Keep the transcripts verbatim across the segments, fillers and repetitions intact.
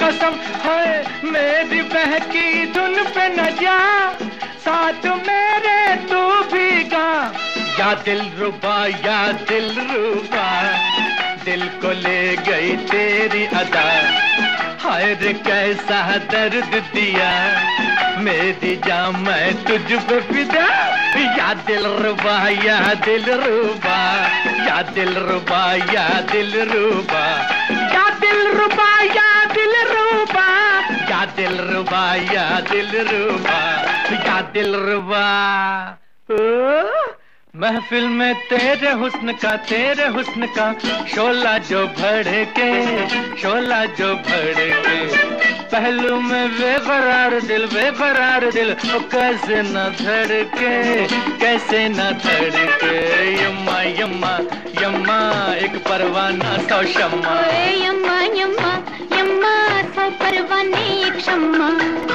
कसम है मेरी बहकी धुन पे न जा, साथ मेरे तू भी गा। या दिल रुबा या दिल रुबा, दिल को ले गई तेरी अदा, हाय रे कैसा दर्द दिया मेरी जान मैं तुझ पे फिदा। या दिल रुबा या दिल रुबा, या दिल रुबा या दिल रुबा, या दिल रुबा या दिल रुबा, या दिल रुबा या दिल रुबा, या दिल रुबा। महफिल में तेरे हुस्न का तेरे हुस्न का शोला जो भड़के, शोला जो भड़के, पहलू में बेकरार दिल बेकरार दिल, ओ कैसे न धड़के कैसे न धड़के। यम्मा यम्मा यम्मा एक परवाना सौ शम्मा, यम्मा यम्मा यम्मा सौ परवाने एक शम्मा।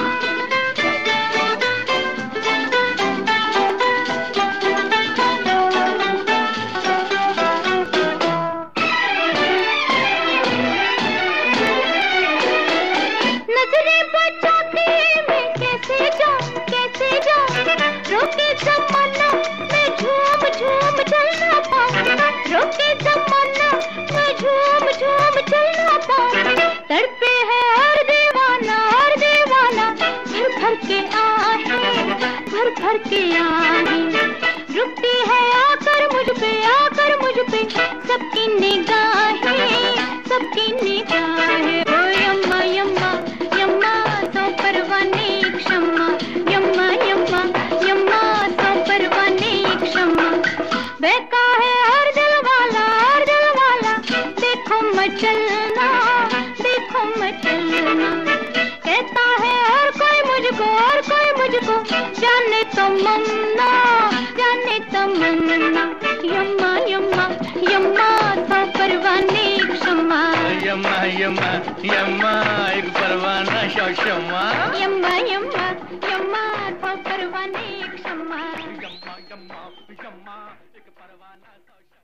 रोके ज़माना मैं झूम झूम चलना पाऊं, रोके ज़माना मैं झूम झूम चलना पाऊं। तड़पे है हर दीवाना हर दीवाना, भर भर के आहें भर भर के आहें, रुकती है आकर मुझ पे आकर मुझ पे सबकी निगाहें सबकी निगाहें। ओ यम्मा यम्मा यम्मा सौ परवाने एक शम्मा, यम्मा यम्मा यम्मा सौ परवाने एक शम्मा। बहका है हर दिल वाला हर दिल वाला, देखो मचलना देखो मचलना। कहता है हर कोई मुझको हर कोई मुझको, जाने तो मन्ना जाने तो मन्ना। यम्मा यम्मा यम्मा सौ परवाने एक शम्मा, यम्मा यम्मा यम्मा एक परवाना सौ शम्मा, यम्मा यम्मा यम्मा सौ परवाने एक शम्मा, यम्मा यम्मा यम्मा एक परवाना सौ शम्मा।